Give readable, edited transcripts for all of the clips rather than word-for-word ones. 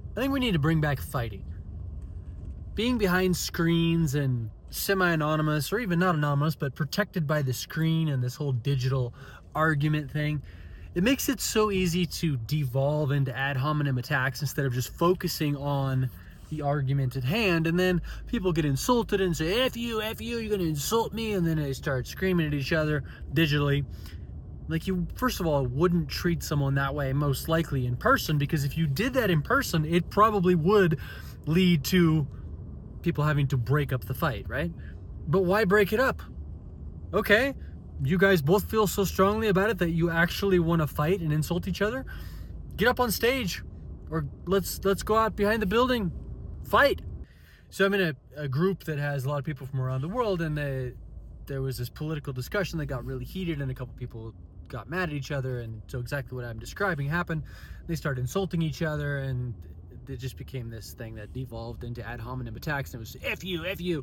I think we need to bring back fighting. Being behind screens and semi-anonymous, or even not anonymous, but protected by the screen and this whole digital argument thing, it makes it so easy to devolve into ad hominem attacks instead of just focusing on the argument at hand. And then people get insulted and say, F you, you're gonna insult me, and then they start screaming at each other digitally. Like, you, first of all, wouldn't treat someone that way most likely in person, because if you did that in person, it probably would lead to people having to break up the fight, right? But why break it up? Okay, you guys both feel so strongly about it that you actually want to fight and insult each other. Get up on stage, or let's go out behind the building, fight. So I'm in a group that has a lot of people from around the world, and there was this political discussion that got really heated, and a couple people got mad at each other, and so exactly what I'm describing happened. They started insulting each other, and it just became this thing that devolved into ad hominem attacks, and it was F you,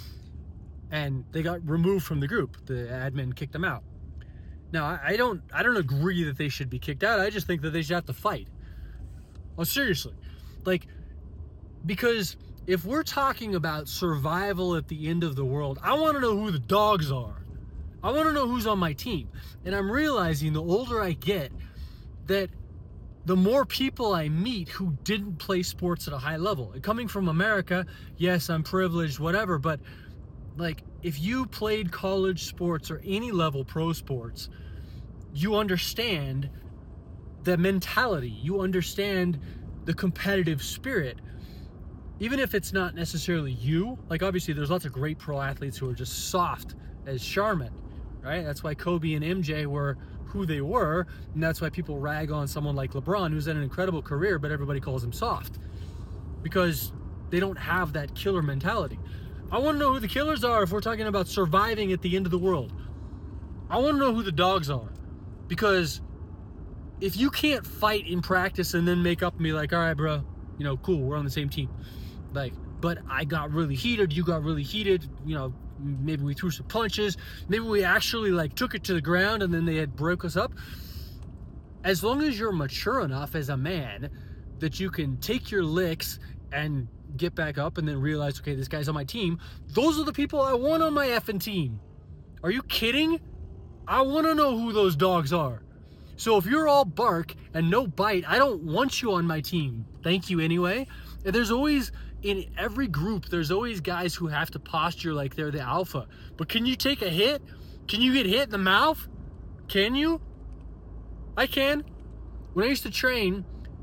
and they got removed from the group. The admin kicked them out. Now, I don't agree that they should be kicked out. I just think that they should have to fight. Oh, seriously. Like, because if we're talking about survival at the end of the world, I want to know who the dogs are. I want to know who's on my team. And I'm realizing the older I get that the more people I meet who didn't play sports at a high level. And coming from America, yes, I'm privileged, whatever, but like, if you played college sports or any level pro sports, you understand the mentality, you understand the competitive spirit. Even if it's not necessarily you, like, obviously there's lots of great pro athletes who are just soft as Charmin, right? That's why Kobe and MJ were who they were, and that's why people rag on someone like LeBron, who's had an incredible career, but everybody calls him soft, because they don't have that killer mentality. I want to know who the killers are if we're talking about surviving at the end of the world. I want to know who the dogs are, because if you can't fight in practice and then make up and be like, all right, bro, you know, cool, we're on the same team. Like, but I got really heated, you got really heated, you know, maybe we threw some punches, maybe we actually like took it to the ground and then they had broke us up. As long as you're mature enough as a man that you can take your licks and get back up and then realize, okay, this guy's on my team, those are the people I want on my effing team. Are you kidding? I want to know who those dogs are. So if you're all bark and no bite, I don't want you on my team. Thank you anyway. And there's always, in every group, there's always guys who have to posture like they're the alpha. But can you take a hit? Can you get hit in the mouth? Can you? I can. When I used to train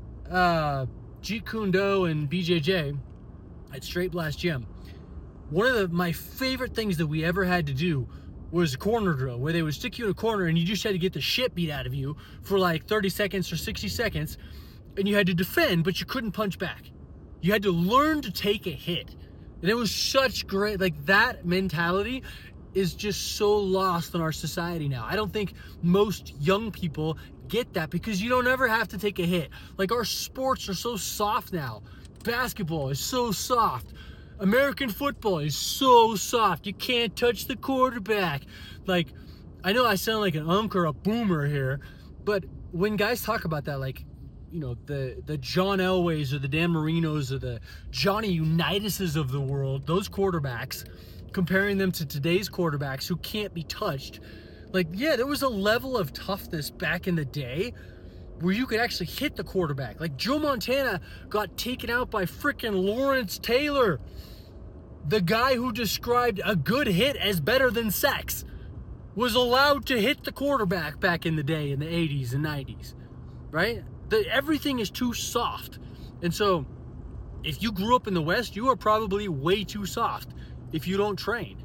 Jeet Kune Do and BJJ at Straight Blast Gym, one of my favorite things that we ever had to do was a corner drill, where they would stick you in a corner and you just had to get the shit beat out of you for like 30 seconds or 60 seconds, and you had to defend, but you couldn't punch back. You had to learn to take a hit. And it was such great, like, that mentality is just so lost in our society now. I don't think most young people get that, because you don't ever have to take a hit. Like, our sports are so soft now. Basketball is so soft. American football is so soft. You can't touch the quarterback. Like, I know I sound like an unk or a boomer here, but when guys talk about that, like, you know, the John Elways or the Dan Marinos or the Johnny Unitas's of the world, those quarterbacks, comparing them to today's quarterbacks who can't be touched. Like, yeah, there was a level of toughness back in the day where you could actually hit the quarterback. Like, Joe Montana got taken out by frickin' Lawrence Taylor, the guy who described a good hit as better than sex, was allowed to hit the quarterback back in the day in the 80s and 90s, right? Everything is too soft. And so if you grew up in the West, you are probably way too soft if you don't train.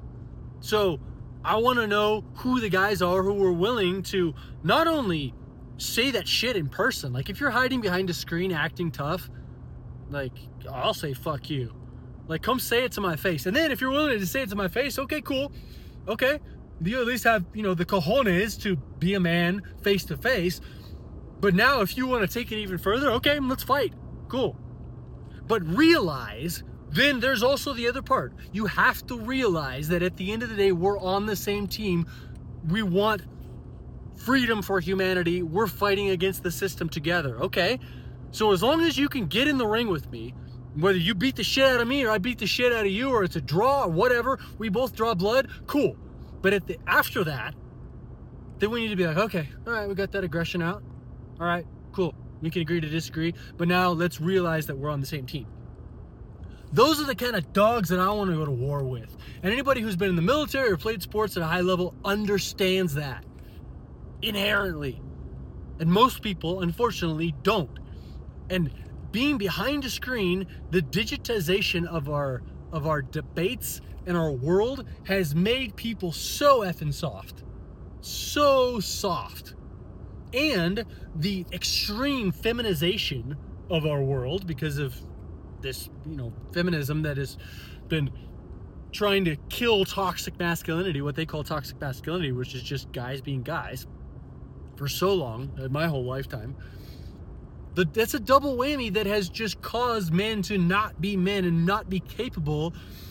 So I want to know who the guys are who are willing to not only say that shit in person. Like, if you're hiding behind a screen acting tough, like, I'll say fuck you. Like, come say it to my face. And then if you're willing to say it to my face, okay, cool. Okay, you at least have, you know, the cojones to be a man face to face. But now if you want to take it even further, okay, let's fight. Cool. But realize, then there's also the other part. You have to realize that at the end of the day, we're on the same team. We want freedom for humanity. We're fighting against the system together. Okay, So as long as you can get in the ring with me, whether you beat the shit out of me or I beat the shit out of you, or it's a draw or whatever, we both draw blood, cool. But after that, then we need to be like, okay, all right, we got that aggression out. All right, cool. We can agree to disagree, but now let's realize that we're on the same team. Those are the kind of dogs that I want to go to war with. And anybody who's been in the military or played sports at a high level understands that inherently. And most people, unfortunately, don't. And being behind a screen, the digitization of our debates and our world has made people so effing soft. So soft. And the extreme feminization of our world because of this, feminism that has been trying to kill toxic masculinity, what they call toxic masculinity, which is just guys being guys, for so long, my whole lifetime. That's a double whammy that has just caused men to not be men and not be capable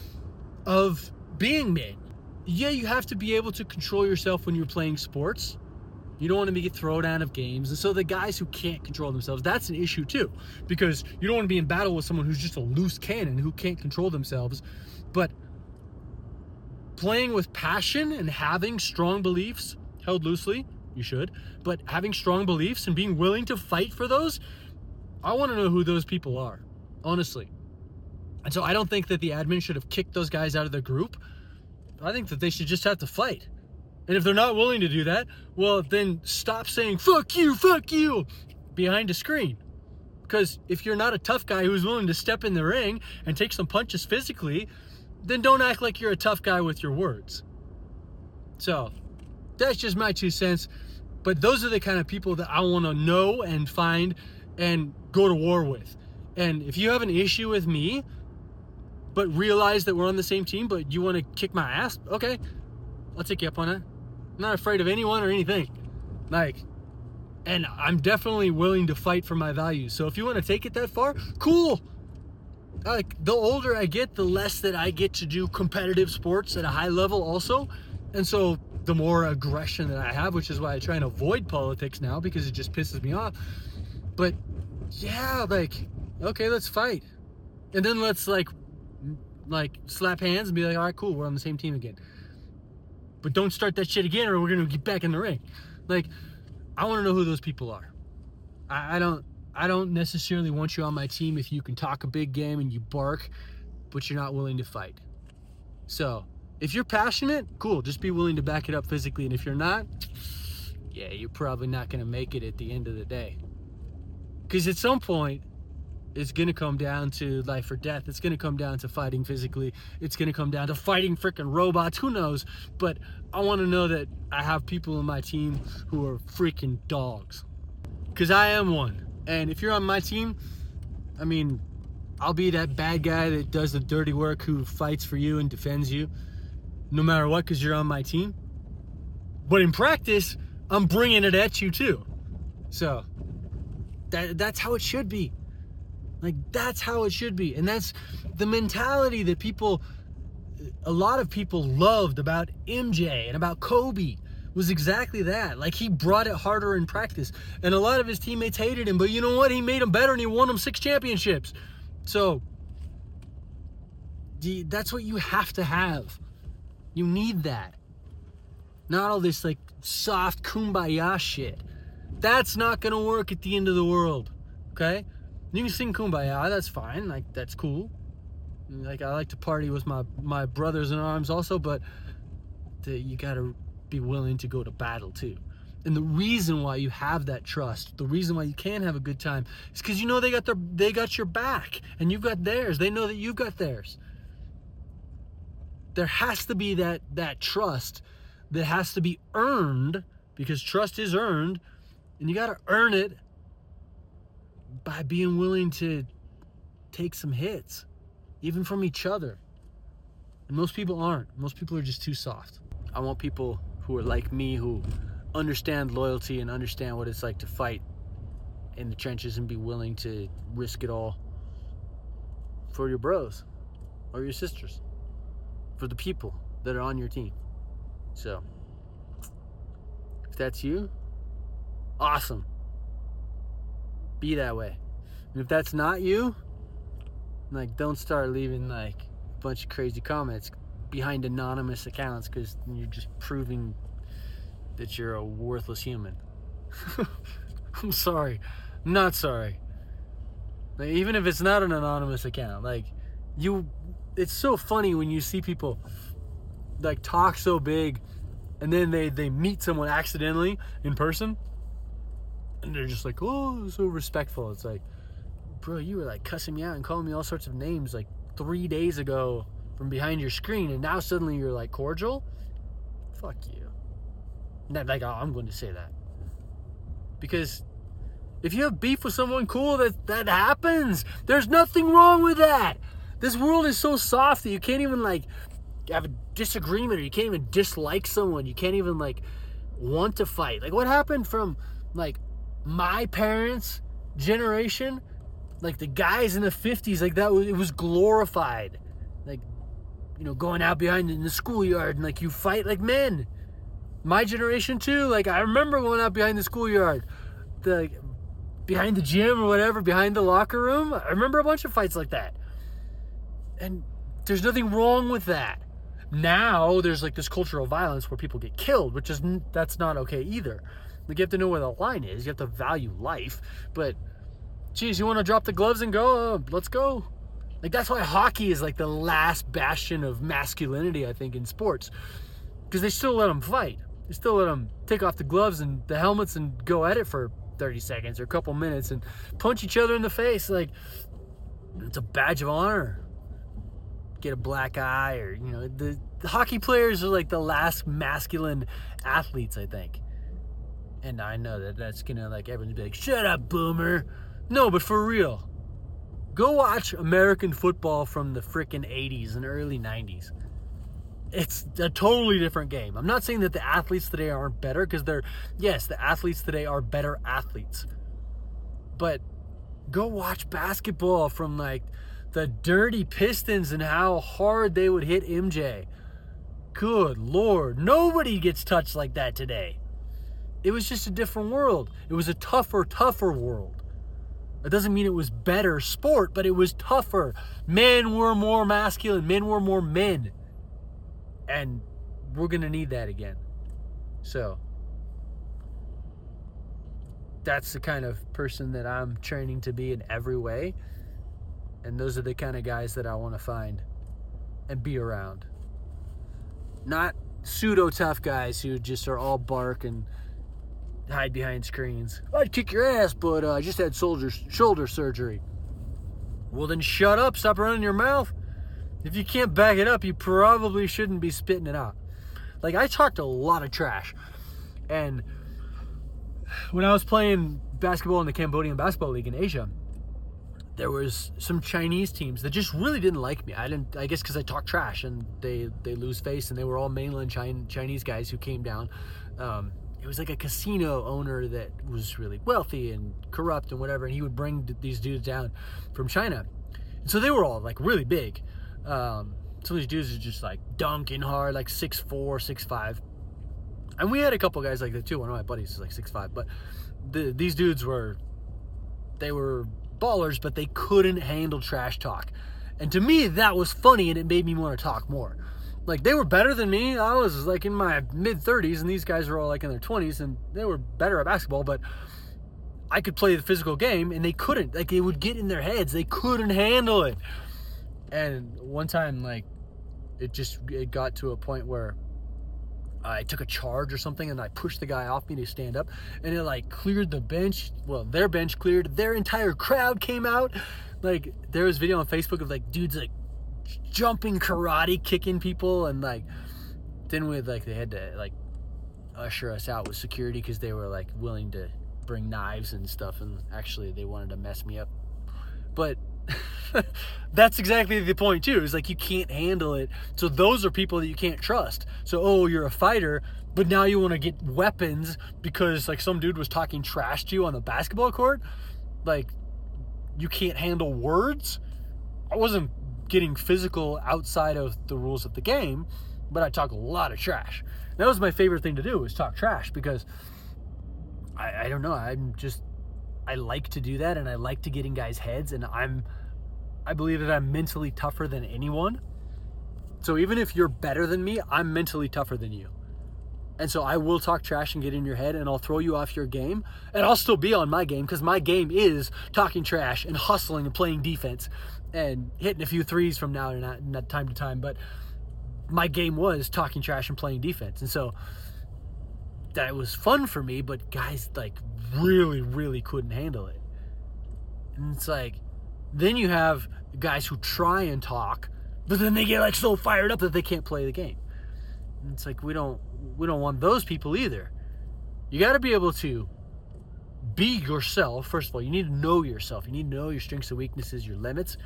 of being men. Yeah, you have to be able to control yourself when you're playing sports. You don't want to get thrown out of games. And so the guys who can't control themselves, that's an issue too. Because you don't want to be in battle with someone who's just a loose cannon, who can't control themselves. But playing with passion and having strong beliefs, held loosely, you should, but having strong beliefs and being willing to fight for those, I want to know who those people are, honestly. And so I don't think that the admin should have kicked those guys out of the group. I think that they should just have to fight. And if they're not willing to do that, well, then stop saying, fuck you, behind a screen. Because if you're not a tough guy who's willing to step in the ring and take some punches physically, then don't act like you're a tough guy with your words. So, that's just my 2 cents. But those are the kind of people that I want to know and find and go to war with. And if you have an issue with me, but realize that we're on the same team, but you want to kick my ass, okay, I'll take you up on it. I'm not afraid of anyone or anything. And I'm definitely willing to fight for my values. So if you want to take it that far, cool. The older I get, the less that I get to do competitive sports at a high level also. And so the more aggression that I have, which is why I try and avoid politics now, because it just pisses me off. But yeah, okay, let's fight. And then let's slap hands and be like, all right, cool, we're on the same team again. But don't start that shit again or we're gonna get back in the ring. I want to know who those people are. I don't necessarily want you on my team if you can talk a big game and you bark, but you're not willing to fight. So if you're passionate, cool, just be willing to back it up physically. And if you're not, yeah, you're probably not gonna make it at the end of the day. Because at some point, it's going to come down to life or death. It's going to come down to fighting physically. It's going to come down to fighting freaking robots. Who knows? But I want to know that I have people in my team who are freaking dogs. Because I am one. And if you're on my team, I'll be that bad guy that does the dirty work, who fights for you and defends you, no matter what, because you're on my team. But in practice, I'm bringing it at you too. So that's how it should be. That's how it should be. And that's the mentality that a lot of people loved about MJ and about Kobe, was exactly that. He brought it harder in practice. And a lot of his teammates hated him, but you know what? He made them better and he won them 6 championships. So that's what you have to have. You need that. Not all this soft kumbaya shit. That's not gonna work at the end of the world. Okay? You can sing Kumbaya, that's fine, that's cool. I like to party with my brothers in arms also, but you gotta be willing to go to battle too. And the reason why you have that trust, the reason why you can have a good time, is because they got your back, and you've got theirs. They know that you've got theirs. There has to be that trust that has to be earned, because trust is earned, and you gotta earn it by being willing to take some hits, even from each other. And most people aren't. Most people are just too soft. I want people who are like me, who understand loyalty and understand what it's like to fight in the trenches and be willing to risk it all for your bros or your sisters, for the people that are on your team. So if that's you, awesome. Be that way. And if that's not you, like, don't start leaving like a bunch of crazy comments behind anonymous accounts, because you're just proving that you're a worthless human. I'm sorry. I'm not sorry. Like, even if it's not an anonymous account, like, it's so funny when you see people like talk so big and then they meet someone accidentally in person and they're just like, oh, so respectful. It's like, bro, you were like cussing me out and calling me all sorts of names like 3 days ago from behind your screen, and now suddenly you're like cordial? Fuck you. Not like, oh, I'm going to say that. Because if you have beef with someone, cool, that happens. There's nothing wrong with that. This world is so soft that you can't even like have a disagreement, or you can't even dislike someone. You can't even like want to fight. Like, what happened from like my parents' generation, like the guys in the 50s, like that, it was glorified. Like, you know, going out behind in the schoolyard and like you fight like men. My generation too, like I remember going out behind the schoolyard, behind the gym or whatever, behind the locker room. I remember a bunch of fights like that. And there's nothing wrong with that. Now there's like this culture of violence where people get killed, that's not okay either. Like, you have to know where the line is. You have to value life. But geez, you want to drop the gloves and go? Let's go. Like, that's why hockey is like the last bastion of masculinity, I think, in sports, because they still let them fight. They still let them take off the gloves and the helmets and go at it for 30 seconds or a couple minutes and punch each other in the face. Like, it's a badge of honor. Get a black eye, or, you know, the hockey players are like the last masculine athletes, I think. And I know that's gonna, like, everyone's be like, shut up, boomer. No, but for real, go watch American football from the frickin' 80s and early 90s. It's a totally different game. I'm not saying that the athletes today aren't better, because yes, the athletes today are better athletes. But go watch basketball from like the dirty Pistons and how hard they would hit MJ. Good Lord, nobody gets touched like that today. It was just a different world. It was a tougher world. It doesn't mean it was better sport, but it was tougher. Men were more masculine. Men were more men. And we're going to need that again. So that's the kind of person that I'm training to be in every way. And those are the kind of guys that I want to find and be around. Not pseudo tough guys who just are all bark and hide behind screens. I'd kick your ass, but I just had shoulder surgery. Well, then shut up. Stop running your mouth. If you can't back it up, you probably shouldn't be spitting it out. Like, I talked a lot of trash. And when I was playing basketball in the Cambodian Basketball League in Asia, there was some Chinese teams that just really didn't like me. I guess because I talk trash, and they lose face, and they were all mainland Chinese guys who came down. It was like a casino owner that was really wealthy and corrupt and whatever, and he would bring these dudes down from China. And so they were all like really big. Some of these dudes are just like dunking hard, like 6'4", 6'5". And we had a couple guys like that too. One of my buddies is like 6'5", but these dudes were ballers, but they couldn't handle trash talk. And to me, that was funny, and it made me want to talk more. Like, they were better than me. I was like in my mid-30s, and these guys were all like in their 20s, and they were better at basketball, but I could play the physical game, and they couldn't. Like, it would get in their heads. They couldn't handle it. And one time, like, it got to a point where I took a charge or something, and I pushed the guy off me to stand up, and it like cleared the bench. Well, their bench cleared. Their entire crowd came out. Like, there was video on Facebook of like dudes like jumping karate, kicking people, and like then they had to like usher us out with security because they were like willing to bring knives and stuff, and actually they wanted to mess me up. But that's exactly the point too. Is like, you can't handle it. So those are people that you can't trust. So, oh, you're a fighter, but now you want to get weapons because like some dude was talking trash to you on the basketball court. Like, you can't handle words. I wasn't getting physical outside of the rules of the game, but I talk a lot of trash. That was my favorite thing to do, was talk trash, because I don't know, I'm just I like to do that, and I like to get in guys' heads, and I believe that I'm mentally tougher than anyone. So even if you're better than me, I'm mentally tougher than you. And so I will talk trash and get in your head, and I'll throw you off your game, and I'll still be on my game, because my game is talking trash and hustling and playing defense and hitting a few threes from now to time to time. But my game was talking trash and playing defense. And so that was fun for me, but guys like really, really couldn't handle it. And it's like, then you have guys who try and talk, but then they get like so fired up that they can't play the game. And it's like, we don't want those people either. You got to be able to be yourself. First of all, you need to know yourself. You need to know your strengths and weaknesses, your limits.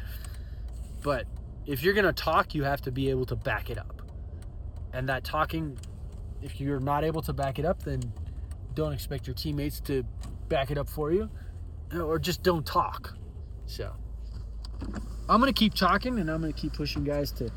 But if you're going to talk, you have to be able to back it up. And that talking, if you're not able to back it up, then don't expect your teammates to back it up for you, or just don't talk. So I'm going to keep talking, and I'm going to keep pushing guys to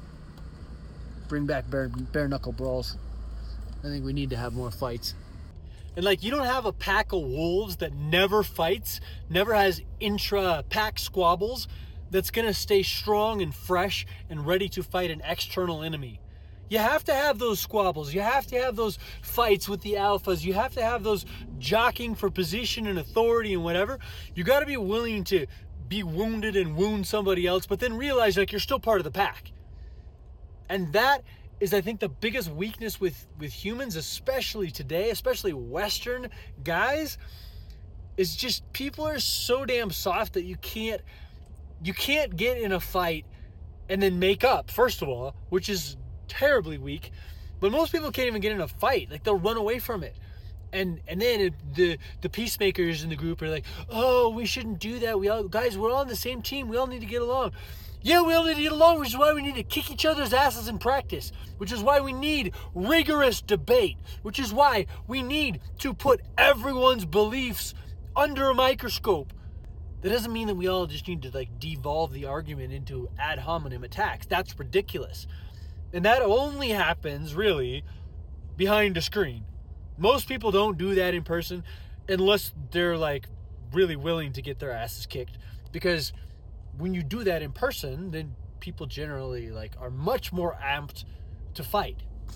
bring back bare knuckle brawls. I think we need to have more fights. And like, you don't have a pack of wolves that never fights, never has intra-pack squabbles, that's going to stay strong and fresh and ready to fight an external enemy. You have to have those squabbles. You have to have those fights with the alphas. You have to have those jockeying for position and authority and whatever. You got to be willing to be wounded and wound somebody else, but then realize like you're still part of the pack. And that is, I think, the biggest weakness with humans, especially today, especially Western guys, is just people are so damn soft that you can't get in a fight and then make up, first of all, which is terribly weak. But most people can't even get in a fight. Like, they'll run away from it. And then the peacemakers in the group are like, oh, we shouldn't do that. We're all on the same team. We all need to get along. Yeah, we all need to get along, which is why we need to kick each other's asses in practice, which is why we need rigorous debate, which is why we need to put everyone's beliefs under a microscope. That doesn't mean that we all just need to like devolve the argument into ad hominem attacks. That's ridiculous. And that only happens really behind a screen. Most people don't do that in person unless they're like really willing to get their asses kicked, because when you do that in person, then people generally like are much more amped to fight.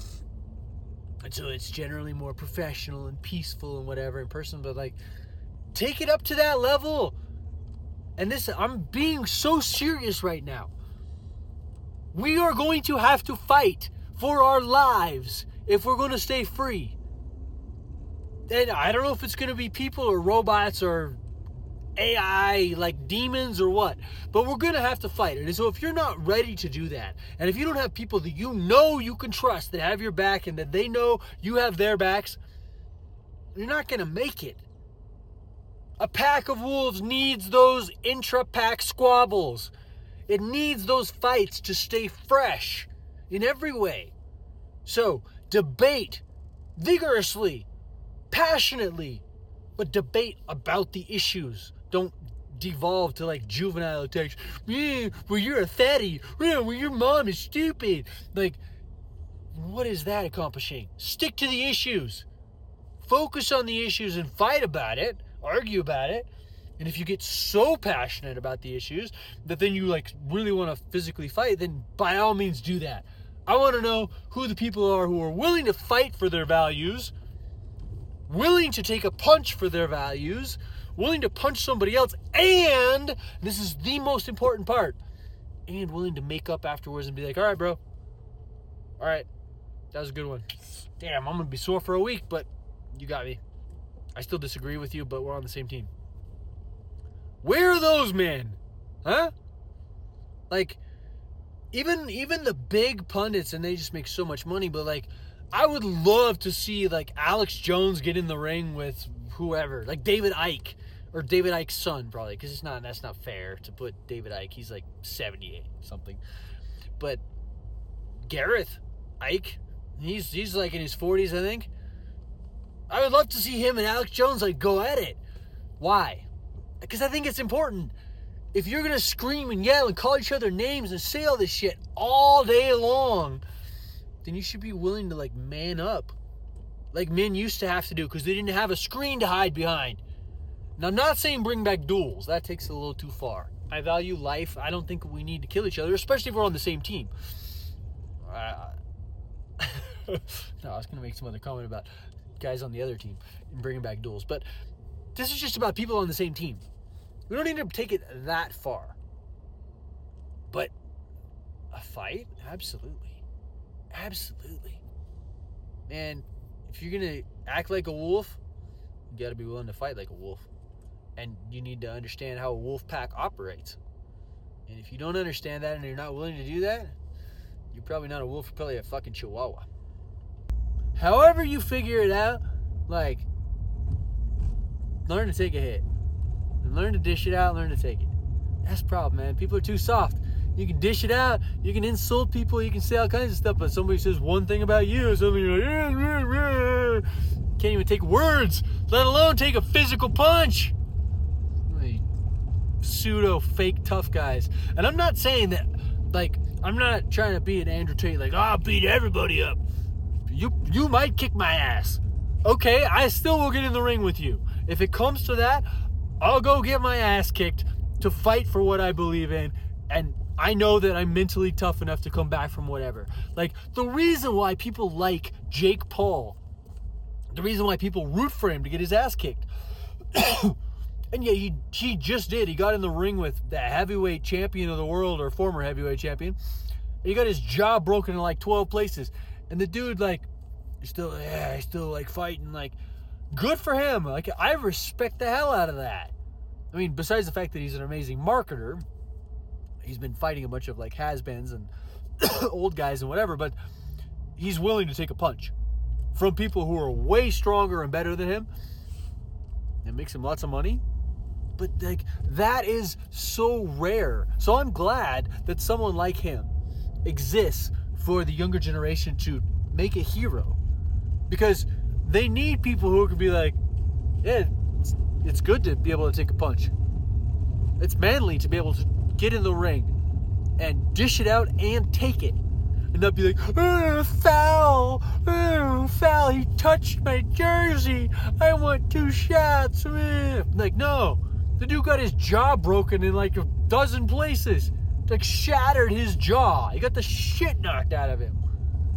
And so it's generally more professional and peaceful and whatever in person, but like, take it up to that level. And this, I'm being so serious right now. We are going to have to fight for our lives if we're going to stay free. And I don't know if it's going to be people or robots or AI, like demons or what, but we're going to have to fight. And so if you're not ready to do that, and if you don't have people that you know you can trust, that have your back and that they know you have their backs, you're not going to make it. A pack of wolves needs those intra-pack squabbles. It needs those fights to stay fresh in every way. So debate vigorously, passionately, but debate about the issues. Don't devolve to like juvenile attacks. Yeah, well, you're a fatty. Yeah, well, your mom is stupid. Like, what is that accomplishing? Stick to the issues. Focus on the issues and fight about it. Argue about it. And if you get so passionate about the issues that then you like really want to physically fight, then by all means do that. I want to know who the people are who are willing to fight for their values, willing to take a punch for their values, willing to punch somebody else, and this is the most important part, and willing to make up afterwards and be like, all right, bro. All right. That was a good one. Damn, I'm going to be sore for a week, but you got me. I still disagree with you, but we're on the same team. Where are those men? Huh? Like, even the big pundits, and they just make so much money, but like, I would love to see like Alex Jones get in the ring with whoever, like David Icke, or David Icke's son, probably, because that's not fair to put David Icke. He's like 78 something. But Gareth Icke, he's like in his 40s, I think. I would love to see him and Alex Jones like go at it. Why? Because I think it's important. If you're gonna scream and yell and call each other names and say all this shit all day long, then you should be willing to like man up, like men used to have to do, because they didn't have a screen to hide behind. Now, I'm not saying bring back duels. That takes it a little too far. I value life. I don't think we need to kill each other, especially if we're on the same team. No, I was going to make some other comment about guys on the other team and bringing back duels. But this is just about people on the same team. We don't need to take it that far. But a fight? Absolutely. Absolutely. And if you're going to act like a wolf, you got to be willing to fight like a wolf. And you need to understand how a wolf pack operates. And if you don't understand that and you're not willing to do that, you're probably not a wolf, you're probably a fucking chihuahua. However you figure it out, like, learn to take a hit. And learn to dish it out, learn to take it. That's the problem, man. People are too soft. You can dish it out, you can insult people, you can say all kinds of stuff, but somebody says one thing about you, something you're like, can't even take words, let alone take a physical punch. Pseudo fake tough guys. And I'm not saying that, like, I'm not trying to be an Andrew Tate, like, I'll beat everybody up. You might kick my ass. Okay, I still will get in the ring with you. If it comes to that, I'll go get my ass kicked to fight for what I believe in, and I know that I'm mentally tough enough to come back from whatever. Like, the reason why people like Jake Paul, the reason why people root for him to get his ass kicked, and yeah, he just did. He got in the ring with the heavyweight champion of the world, or former heavyweight champion. He got his jaw broken in like 12 places. And the dude, like, he's still like fighting. Like, good for him. Like, I respect the hell out of that. I mean, besides the fact that he's an amazing marketer, he's been fighting a bunch of like has-beens and old guys and whatever, but he's willing to take a punch from people who are way stronger and better than him. It makes him lots of money. But like, that is so rare. So I'm glad that someone like him exists for the younger generation to make a hero, because they need people who can be like, yeah, it's good to be able to take a punch. It's manly to be able to get in the ring and dish it out and take it, and not be like, foul, foul, he touched my jersey, I want 2 shots. Like, no, the dude got his jaw broken in like a dozen places. Like, shattered his jaw. He got the shit knocked out of him.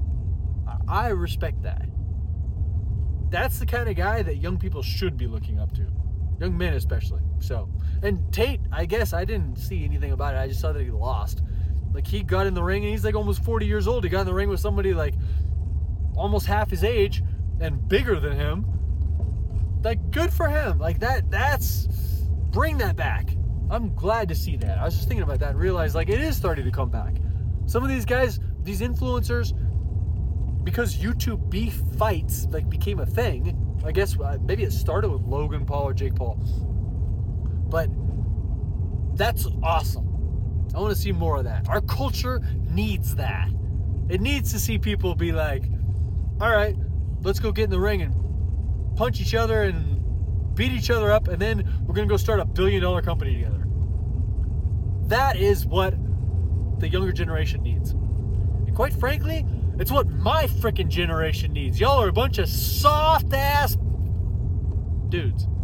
I respect that. That's the kind of guy that young people should be looking up to. Young men especially. So, and Tate, I guess I didn't see anything about it. I just saw that he lost. Like, he got in the ring and he's like almost 40 years old. He got in the ring with somebody like almost half his age and bigger than him. Like, good for him. Like, that's, bring that back. I'm glad to see that. I was just thinking about that and realized, like, it is starting to come back. Some of these guys, these influencers, because YouTube beef fights, like, became a thing. I guess maybe it started with Logan Paul or Jake Paul. But that's awesome. I want to see more of that. Our culture needs that. It needs to see people be like, all right, let's go get in the ring and punch each other and beat each other up, and then we're going to go start a $1 billion company together. That is what the younger generation needs. And quite frankly, it's what my freaking generation needs. Y'all are a bunch of soft-ass dudes.